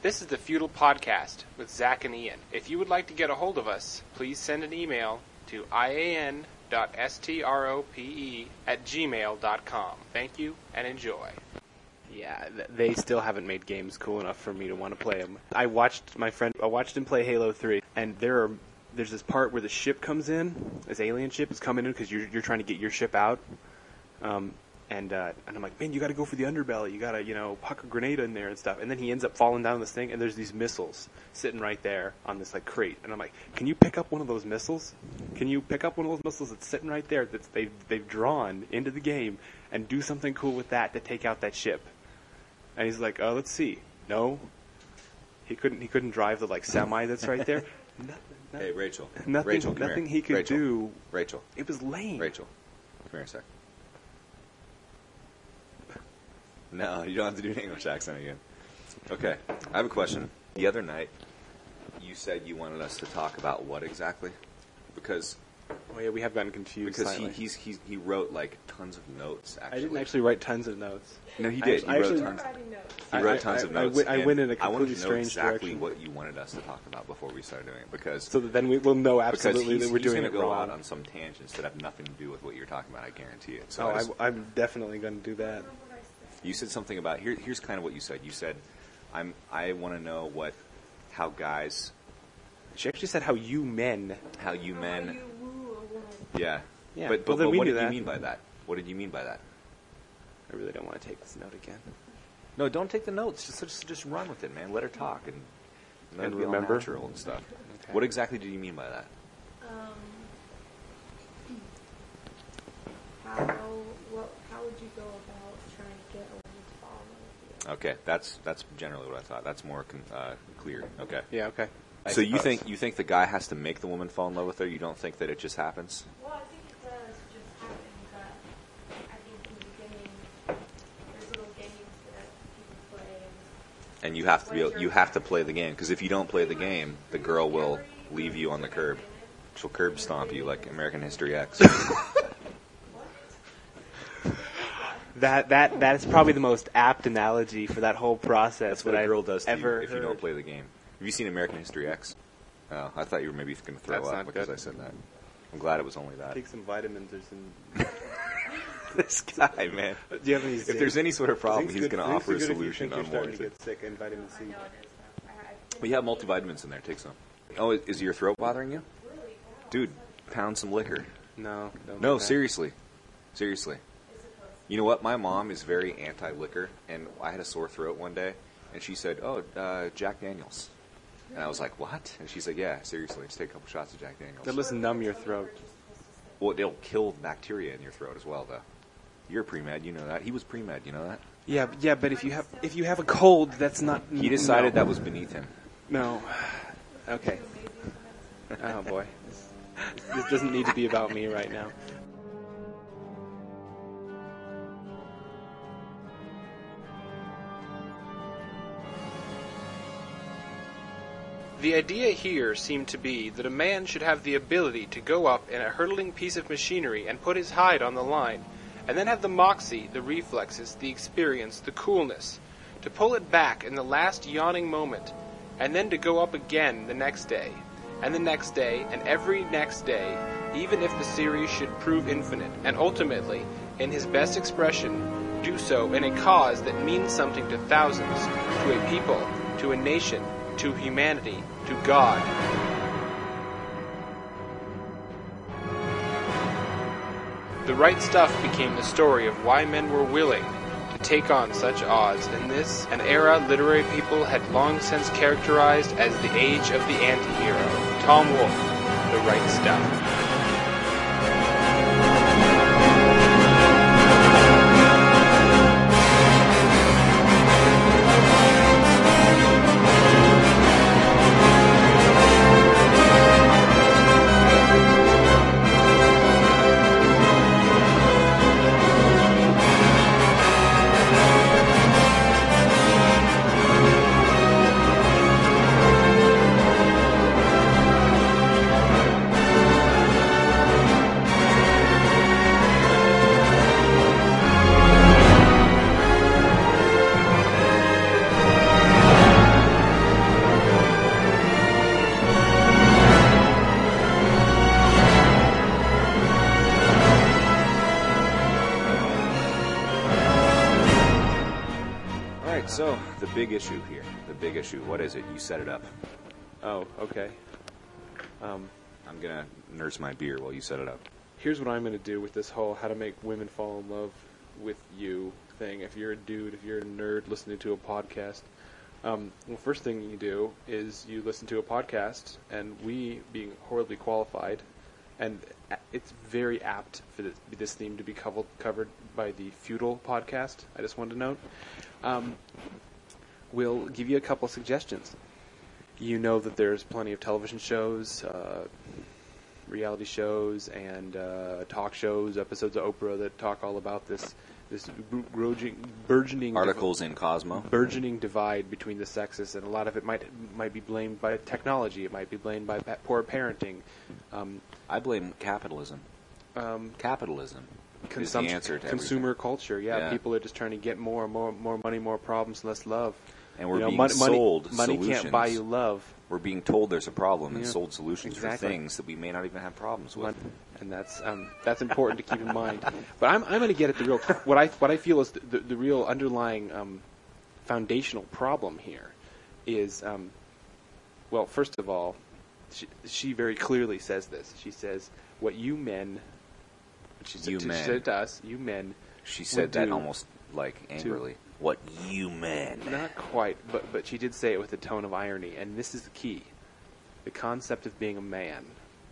This is the Feudal Podcast with Zach and Ian. If you would like to get a hold of us, please send an email to ian.strope@gmail.com. Thank you and enjoy. Yeah, they still haven't made games cool enough for me to want to play them. I watched him play Halo 3, and there's this part where the ship comes in, this alien ship is coming in because you're trying to get your ship out. And I'm like, man, you got to go for the underbelly. You got to, puck a grenade in there and stuff. And then he ends up falling down this thing, and there's these missiles sitting right there on this crate. And I'm like, can you pick up one of those missiles? Can you pick up one of those missiles that's sitting right there that they've drawn into the game and do something cool with that to take out that ship? And he's like, let's see. No, he couldn't drive the semi that's right there. Hey, Rachel. Nothing he could do. Rachel. It was lame. Rachel, come here a sec. No, you don't have to do an English accent again. Okay, I have a question. The other night, you said you wanted us to talk about what exactly? Because... Oh yeah, we have gotten confused. Because he wrote tons of notes. Actually, I didn't actually write tons of notes. No, he did. He wrote tons of notes. I went in a completely strange direction. I wanted to know exactly what you wanted us to talk about before we started doing it, because so that then we'll know absolutely that we're doing it wrong. He's going to go out on some tangents that have nothing to do with what you're talking about. I guarantee it. So I'm definitely going to do that. You said something about here's kind of what you said. You said, I want to know how guys. She actually said how you men. Yeah. But what did you mean by that? What did you mean by that? I really don't want to take this note again. No, don't take the notes. Just run with it, man. Let her talk and remember natural and stuff. Okay. What exactly did you mean by that? How would you go about trying to get a woman to fall in love with you? Okay, that's generally what I thought. That's more clear. Okay. Yeah. Okay. So you think the guy has to make the woman fall in love with her? You don't think that it just happens? Well, I think it does just happen, but I think in the beginning there's little games that people play. And you have to play the game, because if you don't play the game, the girl will leave you on the curb. She'll curb stomp you like American History X. That is probably the most apt analogy for that whole process. That's what a girl does to you ever if you don't play the game. Have you seen American History X? Oh, I thought you were maybe going to throw up because I said that. I'm glad it was only that. Take some vitamins or some... This guy, man. Do you have any if there's any sort of problem, he's going to offer a solution on what to get sick and vitamin C. Well, you have multivitamins in there. Take some. Oh, is your throat bothering you? Dude, pound some liquor. No. No, seriously. Seriously. You know what? My mom is very anti-liquor, and I had a sore throat one day, and she said, Jack Daniels. And I was like, what? And she said, yeah, seriously, just take a couple shots of Jack Daniels. They'll just numb your throat. Well, they'll kill bacteria in your throat as well, though. You're pre-med, you know that. He was pre-med, you know that? Yeah, but if you have a cold, that's not... He decided that was beneath him. No. Okay. Oh, boy. This doesn't need to be about me right now. The idea here seemed to be that a man should have the ability to go up in a hurtling piece of machinery and put his hide on the line, and then have the moxie, the reflexes, the experience, the coolness, to pull it back in the last yawning moment, and then to go up again the next day, and the next day, and every next day, even if the series should prove infinite, and ultimately, in his best expression, do so in a cause that means something to thousands, to a people, to a nation, to humanity, to God. The Right Stuff became the story of why men were willing to take on such odds in this, an era literary people had long since characterized as the age of the anti-hero. Tom Wolfe, The Right Stuff. right, so the big issue here. The big issue. What is it? You set it up. Oh, okay. I'm going to nurse my beer while you set it up. Here's what I'm going to do with this whole how to make women fall in love with you thing. If you're a dude, if you're a nerd listening to a podcast, well, first thing you do is you listen to a podcast, and we, being horribly qualified, and it's very apt for this theme to be covered by the Feudal podcast, I just wanted to note, we'll give you a couple suggestions. You know that there's plenty of television shows, reality shows, and talk shows, episodes of Oprah that talk all about this burgeoning Articles in Cosmo. Burgeoning divide between the sexes, and a lot of it might be blamed by technology. It might be blamed by poor parenting. I blame capitalism. Capitalism is the answer to consumer everything. Culture. Yeah, people are just trying to get more money, more problems, less love. And we're being sold money solutions. Can't buy you love. We're being told there's a problem and sold solutions exactly. for things that we may not even have problems with. And that's important to keep in mind. But I'm going to get at the real what I feel is the real underlying foundational problem here is well, first of all, she very clearly says this. She says what you men. She said it to us. You men. She said that almost like angrily. What you men. Not quite, but she did say it with a tone of irony, and this is the key. The concept of being a man.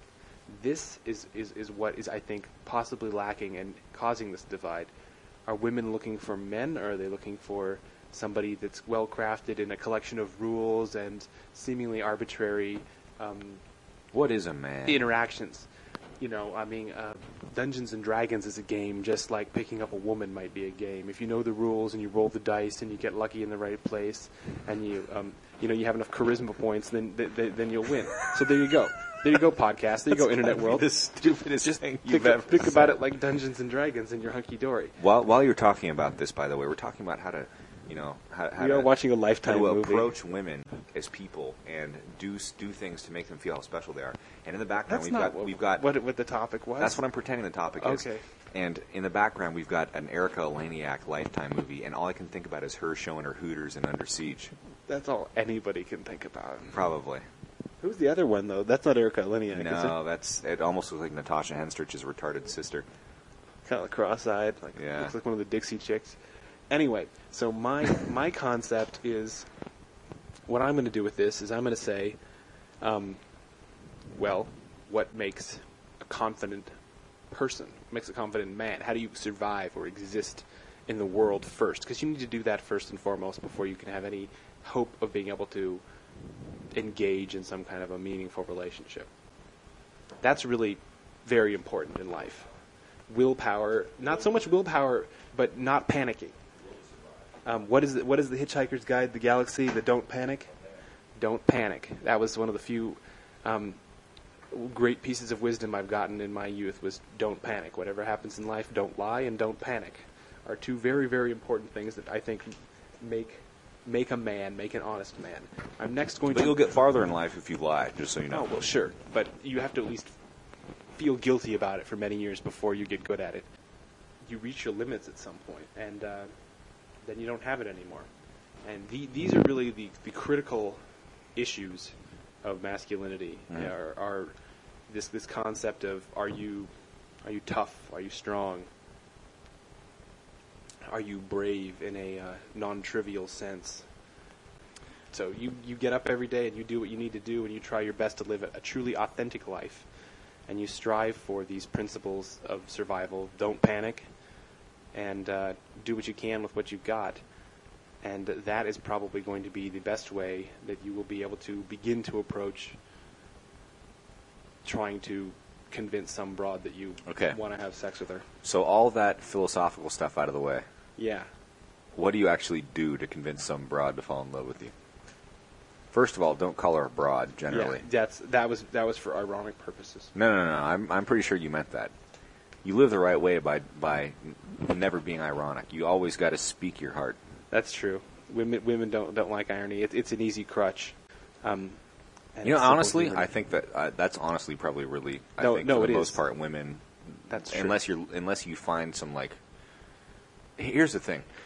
This is what is, I think, possibly lacking and causing this divide. Are women looking for men, or are they looking for somebody that's well-crafted in a collection of rules and seemingly arbitrary what is a man? Interactions? You know, I mean, Dungeons and Dragons is a game just like picking up a woman might be a game. If you know the rules and you roll the dice and you get lucky in the right place and you you have enough charisma points, then you'll win. So there you go. There you go, podcast. There you go, internet world. The stupidest just thing you've ever think said. about it like Dungeons and Dragons and you're hunky-dory. While you're talking about this, by the way, we're talking about how to, how we are watching a Lifetime movie. Approach women as people and do things to make them feel how special they are. And in the background, we've got what the topic was. That's what I'm pretending the topic is. Okay. And in the background, we've got an Erica Eleniak Lifetime movie, and all I can think about is her showing her Hooters in Under Siege. That's all anybody can think about. Probably. Who's the other one, though? That's not Erica Eleniak, no, it almost looks like Natasha Henstrich's retarded sister. Kind of cross-eyed. Looks like one of the Dixie Chicks. Anyway, so my concept is, what I'm going to do with this is I'm going to say, well, what makes a confident person, makes a confident man? How do you survive or exist in the world first? Because you need to do that first and foremost before you can have any hope of being able to engage in some kind of a meaningful relationship. That's really very important in life. Willpower, not so much willpower, but not panicking. What is the Hitchhiker's Guide to the Galaxy? The don't panic? Don't panic. That was one of the few great pieces of wisdom I've gotten in my youth was don't panic. Whatever happens in life, don't lie and don't panic are two very, very important things that I think make a man, make an honest man. I'm next going to... But you'll get farther in life if you lie, just so you know. Oh, well, sure. But you have to at least feel guilty about it for many years before you get good at it. You reach your limits at some point, and then you don't have it anymore. And these are really the critical issues of masculinity. Are this concept of are you tough? Are you strong? Are you brave in a non-trivial sense? So you get up every day and you do what you need to do and you try your best to live a truly authentic life. And you strive for these principles of survival. Don't panic. And do what you can with what you've got. And that is probably going to be the best way that you will be able to begin to approach trying to convince some broad that you want to have sex with her. So all that philosophical stuff out of the way. Yeah. What do you actually do to convince some broad to fall in love with you? First of all, don't call her a broad, generally. Yeah, that was for ironic purposes. No. I'm pretty sure you meant that. You live the right way by never being ironic. You always got to speak your heart. That's true. Women don't like irony. It's an easy crutch. Honestly, I think that that's honestly probably really. I think for the most part, women. That's true. Unless you find some like. Here's the thing.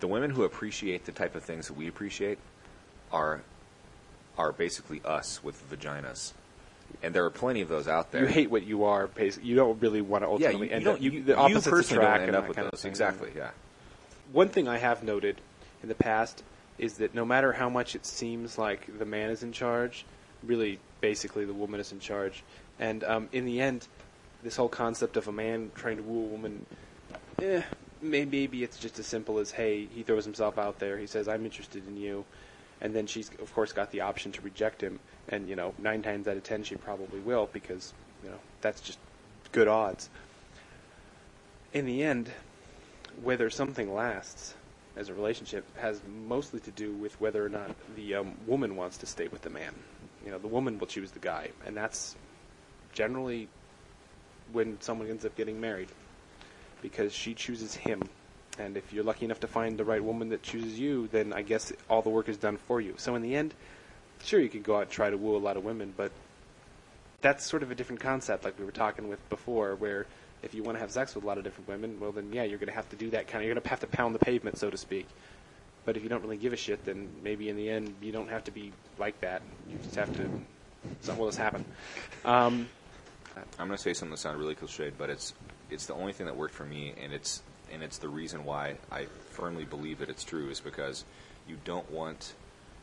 the women who appreciate the type of things that we appreciate are basically us with vaginas. And there are plenty of those out there. You hate what you are. You don't really want to ultimately end up. The opposites personally attract don't end and up that with kind of those. thing. Exactly, yeah. One thing I have noted in the past is that no matter how much it seems like the man is in charge, really, basically, the woman is in charge. And in the end, this whole concept of a man trying to woo a woman, maybe it's just as simple as, hey, he throws himself out there. He says, I'm interested in you. And then she's, of course, got the option to reject him. And, 9 times out of 10, she probably will because, that's just good odds. In the end, whether something lasts as a relationship has mostly to do with whether or not the woman wants to stay with the man. The woman will choose the guy. And that's generally when someone ends up getting married because she chooses him. And if you're lucky enough to find the right woman that chooses you, then I guess all the work is done for you. So in the end, sure, you can go out and try to woo a lot of women, but that's sort of a different concept like we were talking with before, where if you want to have sex with a lot of different women, well then, yeah, you're going to have to do that you're going to have to pound the pavement, so to speak. But if you don't really give a shit, then maybe in the end you don't have to be like that. You just have to, something will just happen. I'm going to say something that sounds really cliched, but it's the only thing that worked for me, and it's the reason why I firmly believe that it's true, is because you don't want...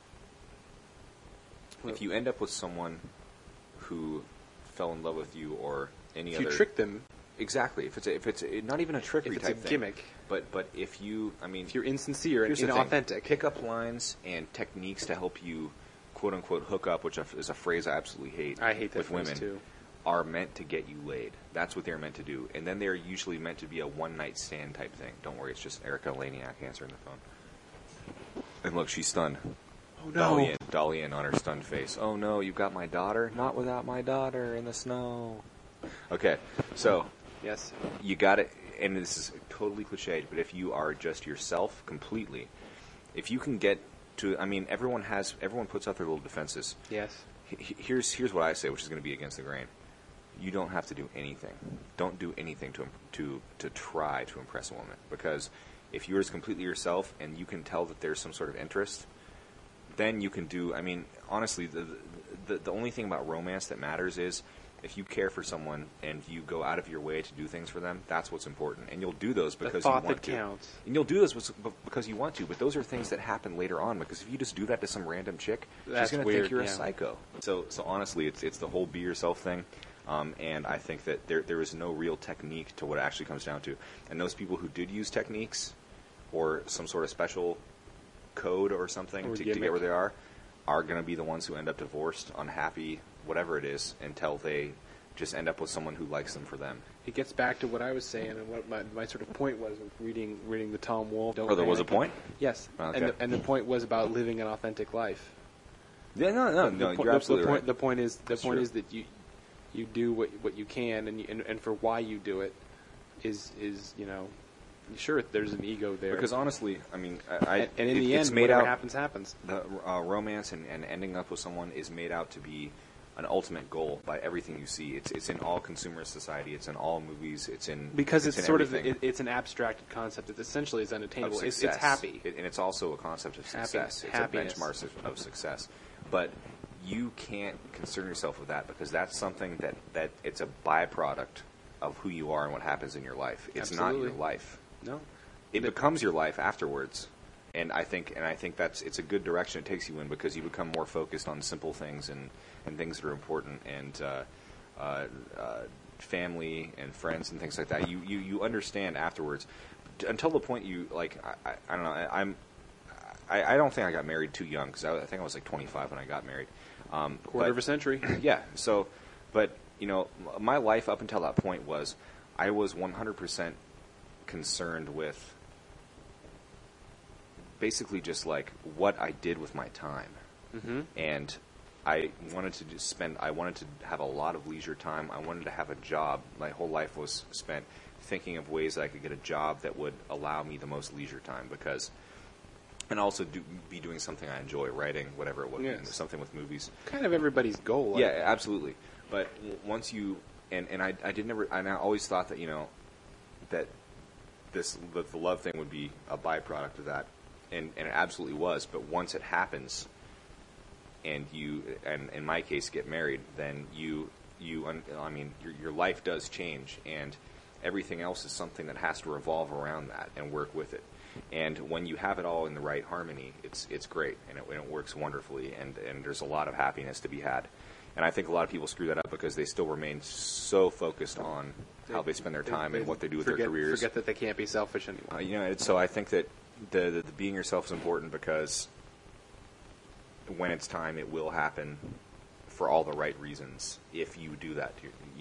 If you end up with someone who fell in love with you or any other... If you trick them... Exactly. If it's not even a trickery type thing. If it's a gimmick. But if you... if you're insincere and inauthentic. Pickup lines and techniques to help you, quote-unquote, hook up, which is a phrase I absolutely hate. I hate that with phrase women, too. Are meant to get you laid. That's what they're meant to do. And then they're usually meant to be a one-night stand type thing. Don't worry, it's just Erica Laniak answering the phone. And look, she's stunned. Oh, no. Dolly in on her stunned face. Oh, no, you've got my daughter? Not without my daughter in the snow. Okay, so... Yes. You got it, and this is totally cliched, but if you are just yourself completely, if you can get to... everyone puts out their little defenses. Yes. Here's what I say, which is going to be against the grain. You don't have to do anything. Don't do anything to try to impress a woman. Because if you're just completely yourself and you can tell that there's some sort of interest, then you can do... honestly, the only thing about romance that matters is if you care for someone and you go out of your way to do things for them, that's what's important. And you'll do those because you want to. The thought that counts. And you'll do those because you want to, but those are things that happen later on, because if you just do that to some random chick, she's going to think you're a psycho. So honestly, it's the whole be yourself thing. And I think that there is no real technique to what it actually comes down to. And those people who did use techniques or some sort of special code or something to get where they are going to be the ones who end up divorced, unhappy, whatever it is, until they just end up with someone who likes them for them. It gets back to what I was saying and what my sort of point was with reading the Tom Wolfe. There was a point? Yes. Okay. And the point was about living an authentic life. Yeah, no, you're absolutely right. The point is that you do what you can, and for why you do it is sure, there's an ego there. Because honestly, in the end, whatever happens. The romance and ending up with someone is made out to be an ultimate goal by everything you see. It's in all consumerist society. It's in all movies. It's in it's an abstracted concept. It essentially is unattainable. It's happy, and it's also a concept of success. It's happiness. A benchmark of success. But you can't concern yourself with that, because that's something that it's a byproduct of who you are and what happens in your life. It's Absolutely. not your life. No, it becomes your life afterwards, and I think it's a good direction it takes you in, because you become more focused on simple things and things that are important, and family and friends and things like that. You understand afterwards, until the point you like. I don't know. I don't think I got married too young, because I think I was like 25 when I got married. Quarter of a century. Yeah. So, but my life up until that point was I was 100% concerned with basically just like what I did with my time. Mm-hmm. And I wanted to I wanted to have a lot of leisure time. I wanted to have a job. My whole life was spent thinking of ways that I could get a job that would allow me the most leisure time, and also be doing something I enjoy, writing, whatever it was, something with movies. Kind of everybody's goal. Yeah, absolutely. But once you, I always thought that, that the love thing would be a byproduct of that, and it absolutely was. But once it happens, and in my case, get married, then I mean, your life does change, and everything else is something that has to revolve around that and work with it. And when you have it all in the right harmony, it's great, and it works wonderfully, and there's a lot of happiness to be had. And I think a lot of people screw that up because they still remain so focused on how they spend their time and what they do with their careers. Forget that they can't be selfish anymore. So I think that the being yourself is important, because when it's time, it will happen for all the right reasons. If you do that,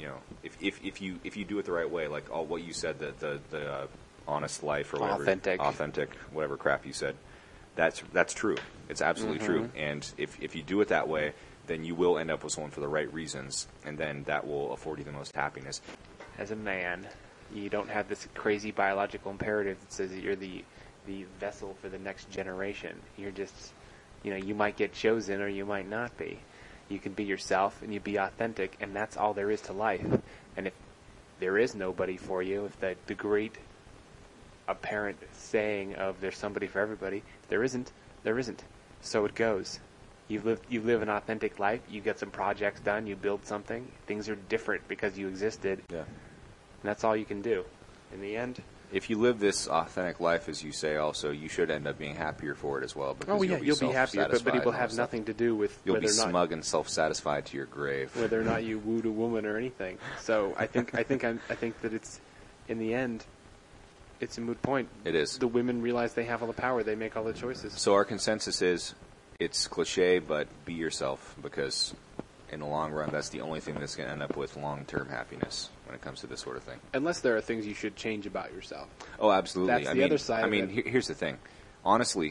if you do it the right way, like all what you said, the honest life or whatever, authentic, whatever crap you said, that's true. It's absolutely true. And if you do it that way, then you will end up with someone for the right reasons, and then that will afford you the most happiness. As a man, you don't have this crazy biological imperative that says that you're the vessel for the next generation. You're just, you might get chosen or you might not be. You can be yourself and you be authentic, and that's all there is to life. And if there is nobody for you, if the great apparent saying of there's somebody for everybody, there isn't. So it goes. You live an authentic life. You get some projects done. You build something. Things are different because you existed. Yeah. And that's all you can do. In the end, if you live this authentic life, as you say, also you should end up being happier for it as well. Because you'll be happier, but it will have nothing to do with you'll whether be or not smug and self-satisfied to your grave, whether or not you wooed a woman or anything. So I think that it's, in the end, it's a moot point. It is. The women realize they have all the power. They make all the choices. So our consensus is, it's cliche, but be yourself, because in the long run, that's the only thing that's going to end up with long-term happiness when it comes to this sort of thing. Unless there are things you should change about yourself. Oh, absolutely. That's the other side of it. Here's the thing. Honestly,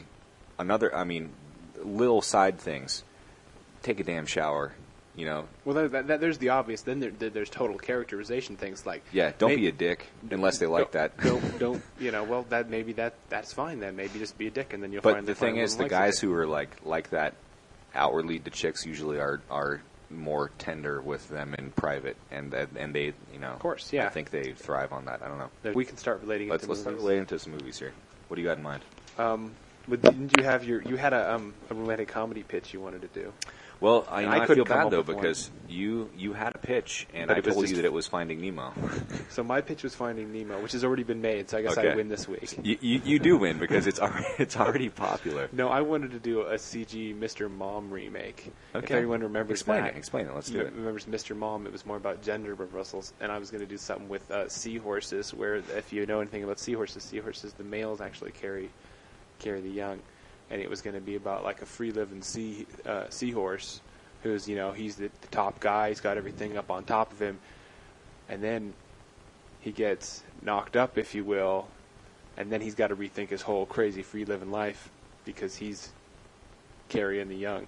little side things. Take a damn shower, Well, there's the obvious. Then there's total characterization things like... Yeah, don't be a dick unless they like that. Don't well, that's fine then. Maybe just be a dick, and then you'll but find... But the thing is, the guys who are like that outwardly to chicks usually are more tender with them in private, and they, Of course, yeah. I think they thrive on that. I don't know. We can start relating it to movies. Let's start relating to some movies here. What do you got in mind? But didn't you have you had a romantic comedy pitch you wanted to do? Well, I feel bad, though, with because you had a pitch, and I But told you that it was Finding Nemo. So my pitch was Finding Nemo, which has already been made, so I guess I win this week. You do win, because it's already popular. No, I wanted to do a CG Mr. Mom remake. Okay. If everyone remembers Explain it. Let's do it. Remembers Mr. Mom, it was more about gender reversals, and I was going to do something with seahorses, where if you know anything about seahorses, the males actually carry the young. And it was going to be about like a free-living seahorse who's, he's the top guy. He's got everything up on top of him. And then he gets knocked up, if you will, and then he's got to rethink his whole crazy free-living life because he's carrying the young.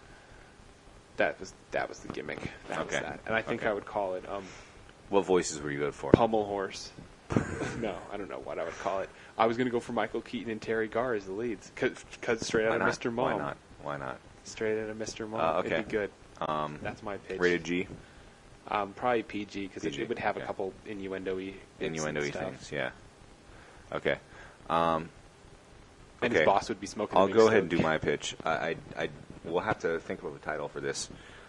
That was the gimmick. That was that. And I think I would call it... what voices were you going for? Pummel Horse. No, I don't know what I would call it. I was going to go for Michael Keaton and Terry Garr as the leads, cause straight out of Mr. Mom. Why not? Straight out of Mr. Mom. Okay. It'd be good. That's my pitch. Rated G? Probably PG, because it would have a couple innuendo-y things, yeah. Okay. And his boss would be smoking. I'll go ahead and do my pitch. We'll have to think of a title for this.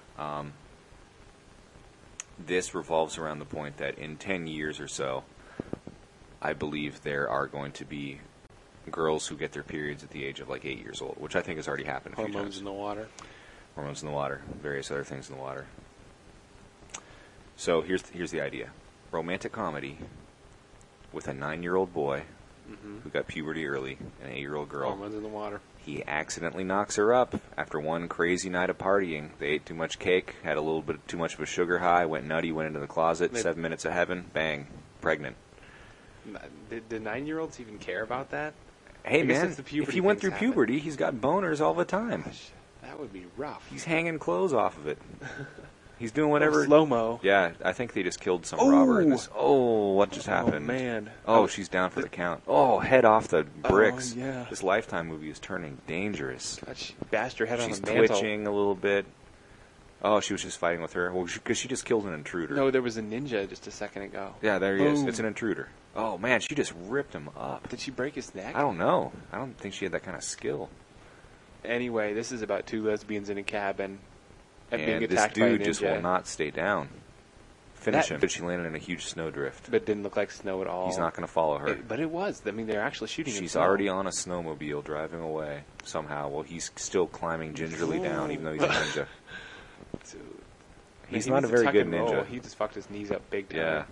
This revolves around the point that in 10 years or so, I believe there are going to be girls who get their periods at the age of like 8 years old, which I think has already happened a few times. Hormones in the water. Hormones in the water, various other things in the water. So here's the idea. Romantic comedy with a 9-year-old boy who got puberty early and an 8-year-old girl. Hormones in the water. He accidentally knocks her up after one crazy night of partying. They ate too much cake, had a little bit too much of a sugar high, went nutty, went into the closet, 7 minutes of heaven, bang, pregnant. Did the 9-year-olds even care about that? Hey, man, if he went through puberty, he's got boners all the time. Gosh, that would be rough. He's hanging clothes off of it. He's doing whatever. Slow-mo. Yeah, I think they just killed some robber in this. Oh, what just happened? Oh, man. Oh, she's down for the count. Oh, head off the bricks. Oh, yeah. This Lifetime movie is turning dangerous. God, she bashed her head She's on the mantle. twitching a little bit. Oh, she was just fighting with her? Well, because she just killed an intruder. No, there was a ninja just a second ago. Yeah, there he is. Boom. It's an intruder. Oh, man, she just ripped him up. Did she break his neck? I don't know. I don't think she had that kind of skill. Anyway, this is about two lesbians in a cabin and being And this attacked by a dude ninja. just will not stay down. Finish That- him. But she landed in a huge snowdrift. But it didn't look like snow at all. He's not going to follow her. But it was. I mean, they're actually shooting. She's in snow. already on a snowmobile driving away somehow. Well, he's still climbing gingerly down, even though he's a ninja. Dude. He's Man, not he a needs very tuck good and roll. ninja. He just fucked his knees up big time. Yeah.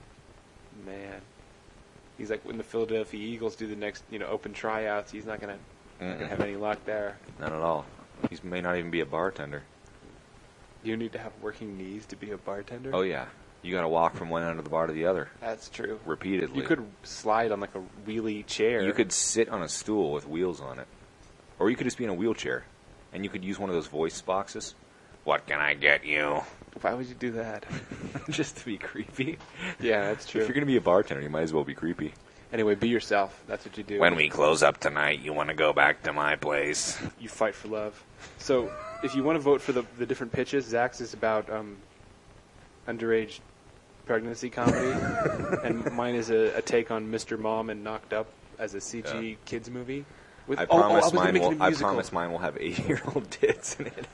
Man. He's like when the Philadelphia Eagles do the next, open tryouts. He's not gonna have any luck there. Not at all. He may not even be a bartender. You need to have working knees to be a bartender. Oh, yeah. You got to walk from one end of the bar to the other That's true. repeatedly. You could slide on like a wheelie chair. You could sit on a stool with wheels on it. Or you could just be in a wheelchair. And you could use one of those voice boxes. What can I get you? Why would you do that? Just to be creepy. Yeah, that's true. If you're going to be a bartender, you might as well be creepy. Anyway, be yourself. That's what you do. When we close up tonight, you want to go back to my place. You fight for love. So, if you want to vote for the different pitches, Zach's is about underage pregnancy comedy, and mine is a take on Mr. Mom and Knocked Up as a CG kids movie. With, I I promise was gonna make it a I musical. promise mine will have 8-year-old tits in it.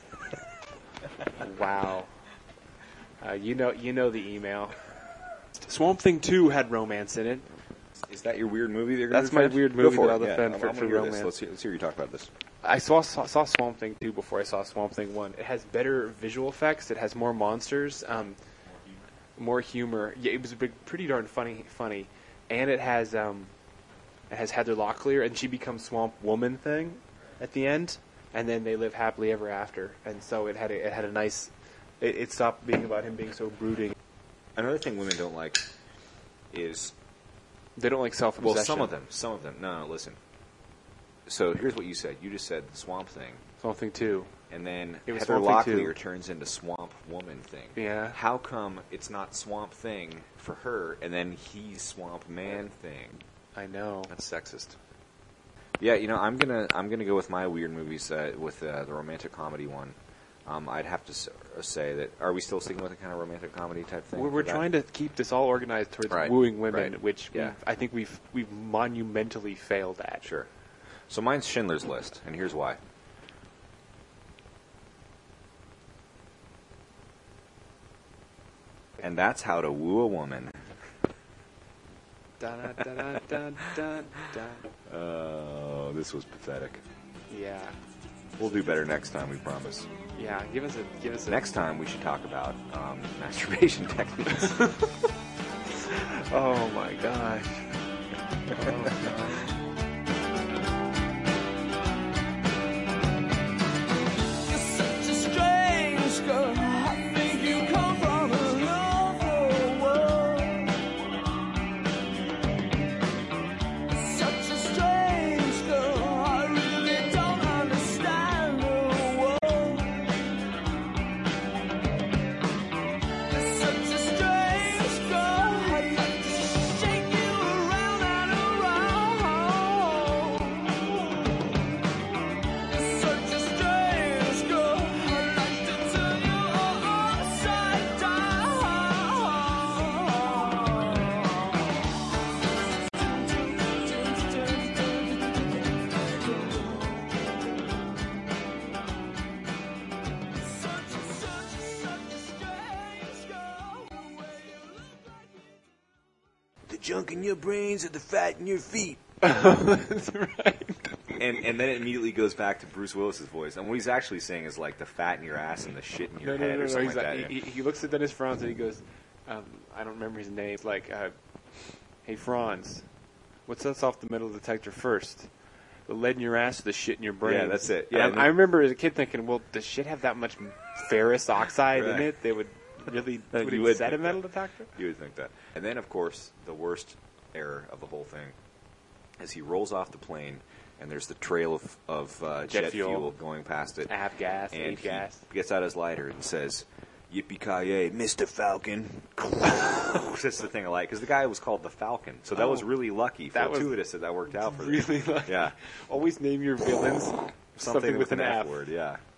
Wow. You know the email. Swamp Thing 2 had romance in it. Is that your weird movie? That That's my weird movie that I'll defend for I'm gonna hear this. romance. Let's hear you talk about this. I saw Swamp Thing 2 before I saw Swamp Thing 1. It has better visual effects. It has more monsters, more humor. Yeah, it was pretty darn funny, and it has Heather Locklear, and she becomes Swamp Woman thing at the end, and then they live happily ever after. And so it had a nice. It stopped being about him being so brooding. Another thing women don't like is They don't like self-possession. well, some of them. No, listen. So here's what you said. You just said the Swamp Thing, Swamp Thing 2. and then It was Heather Swamp Thing 2. Locklear turns into Swamp Woman thing. Yeah. How come it's not Swamp Thing for her, and then he's Swamp Man thing? I know. That's sexist. Yeah, I'm gonna go with my weird movies with the romantic comedy one. I'd have to say that. Are we still sticking with a kind of romantic comedy type thing? We're trying to keep this all organized towards Right, wooing women, right. which Yeah. I think we've monumentally failed at. Sure. So mine's Schindler's List, and here's why. And that's how to woo a woman. Dun, dun, dun, dun, dun, dun. Oh, this was pathetic. Yeah, We'll do better next time, we promise. yeah. Give us a Next time, we should talk about masturbation techniques. Oh my gosh. Oh gosh. You're such a strange girl. I think you come from another world. Such a strange girl. I really don't understand the world. You're such a strange girl. I'd like to shake you around and around. You're such a strange girl. I'd like to turn you all upside down. Such a strange girl. The way you look like you. The junk in your brains or the fat in your feet. That's right. And then it immediately goes back to Bruce Willis's voice. And what he's actually saying is like the fat in your ass and the shit in your head or something He's like like, that. he looks at Dennis Franz and he goes, I don't remember his name. It's like, hey Franz, what's us off the metal detector first? The lead in your ass or the shit in your brain? Yeah, that's it. And Yeah, I remember as a kid thinking, well, does shit have that much ferrous oxide in Right. it? They would really would You it would set a think metal that. detector? You would think that. And then, of course, the worst error of the whole thing is he rolls off the plane, and there's the trail of jet fuel going past it. Ab gas, And ape gas. he gets out his lighter and says, "Yippee-ki-yay, Mr. Falcon." That's the thing I like, because the guy was called the Falcon. So that was really lucky, That was fortuitous that worked out for them. Really, like, Yeah. always name your villains something with an F. word, yeah.